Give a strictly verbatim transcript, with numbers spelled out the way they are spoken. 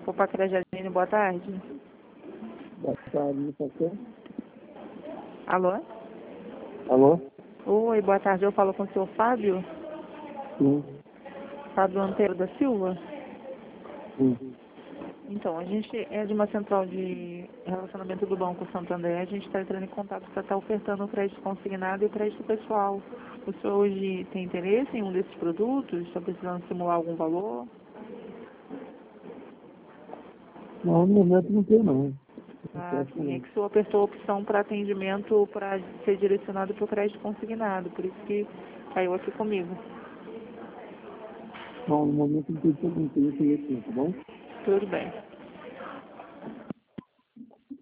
Opa, Crajadine, boa tarde. Boa tarde, você? Alô? Alô? Oi, boa tarde. Eu falo com o senhor Fábio? Sim. Fábio Antero da Silva? Sim. Então, a gente é de uma central de relacionamento do Banco Santander. A gente está entrando em contato para estar ofertando o crédito consignado e o crédito pessoal. O senhor hoje tem interesse em um desses produtos? Está precisando simular algum valor? Não, no momento não tem, não. Ah, sim, é que o senhor apertou a opção para atendimento para ser direcionado para o crédito consignado. Por isso que caiu aqui comigo. Não, no momento não tem todo interesse aqui, tá bom? Tudo bem.